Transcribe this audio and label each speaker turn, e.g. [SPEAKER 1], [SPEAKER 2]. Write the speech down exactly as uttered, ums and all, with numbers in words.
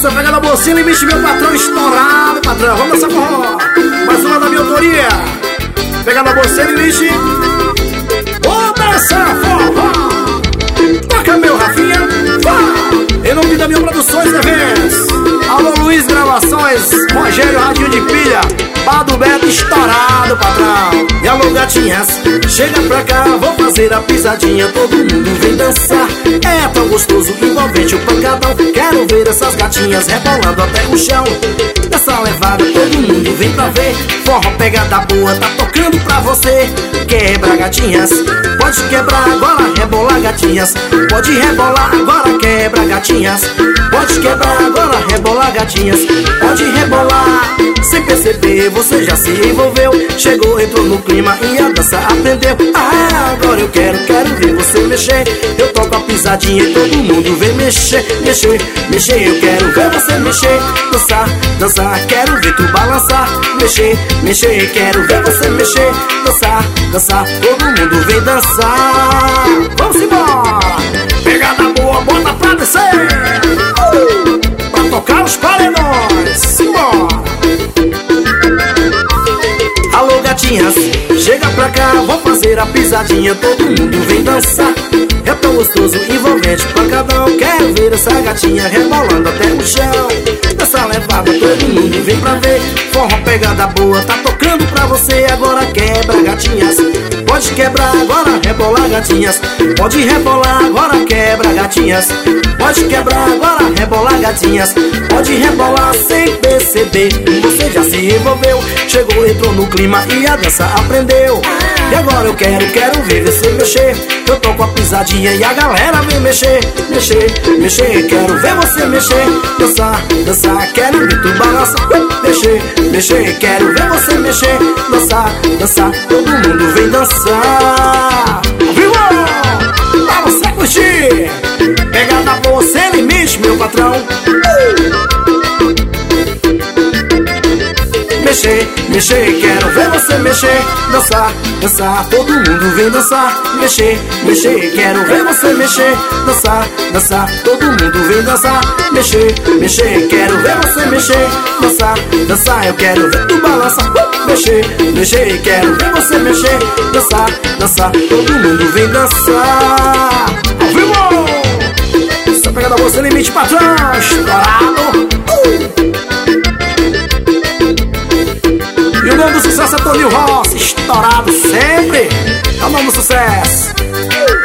[SPEAKER 1] Essa pegada bolsinha, limite meu patrão estourado, patrão. Vamos dançar forró. Mais uma da minha autoria. Pegada bolsinha, limite. Vou dançar forró. Toca meu Rafinha, vai. Em nome da Minha Produções e Eventos. Alô Luiz Gravações, Rogério Radinho de Pilha, Pado Beto estourado, patrão. E alô gatinhas, chega pra cá, vou fazer a pisadinha. Todo mundo vem dançar, é tão gostoso, envolvente o pancadão. Quero ver essas gatinhas rebolando até o chão. Nessa levada todo mundo vem pra ver. Forró pegada boa, tá tocando pra você. Quebra gatinhas, pode quebrar agora, rebolar gatinhas. Pode rebolar agora, quebra gatinhas. Pode quebrar agora, rebolar gatinhas. Pode rebolar, sem perceber você já se envolveu. Chegou, entrou no clima e a dança aprendeu. Ah, agora eu quero, quero ver você mexer. Eu toco a pisadinha e todo mundo vem mexer. Mexer, mexer, eu quero ver você mexer. Dançar, dançar, quero ver tu balançar. Mexer, mexer, quero ver você mexer. Dançar, dançar, todo mundo vem dançar. Vamos embora. Pegada boa, bota pra descer. uh, Pra tocar os paredões. Simbora. Alô gatinhas, chega pra cá, vou fazer a pisadinha. Todo mundo vem dançar, é tão gostoso, envolvente, pancadão. Quero ver essa gatinha rebolando até o chão. Nessa levada todo mundo vem pra ver. Forró pegada boa, tá tocando pra você. Agora quebra gatinhas, pode quebrar agora, rebolar gatinhas. Pode rebolar agora, quebra gatinhas. Pode quebrar agora, rebolar gatinhas. Pode rebolar sem perceber, você já se envolveu. Chegou, entrou no clima e a dança aprendeu. E agora eu quero, quero ver você mexer. Eu toco a pisadinha e a galera vem mexer. Mexer, mexer, quero ver você mexer. Dançar, dançar, quero ver tu balançar. Mexer, mexer, quero ver você mexer. Dançar, dançar, todo mundo vem dançar. Viu? Pra você curtir. Pegada boa, sem limite, meu patrão. Mexer, mexer, quero ver você mexer. Dançar, dançar, todo mundo vem dançar. Mexer, mexer, quero ver você mexer. Dançar, dançar, todo mundo vem dançar. Mexer, mexer, quero ver você mexer. Dançar, dançar, eu quero ver tu balançar. Mexer, mexer, quero ver você mexer. Dançar, dançar, todo mundo vem dançar. Ao vivo! Essa pegada você limite, patrão. Estourado. uh! E o nome do sucesso é Toninho Rossi, estourado sempre. É o nome do sucesso.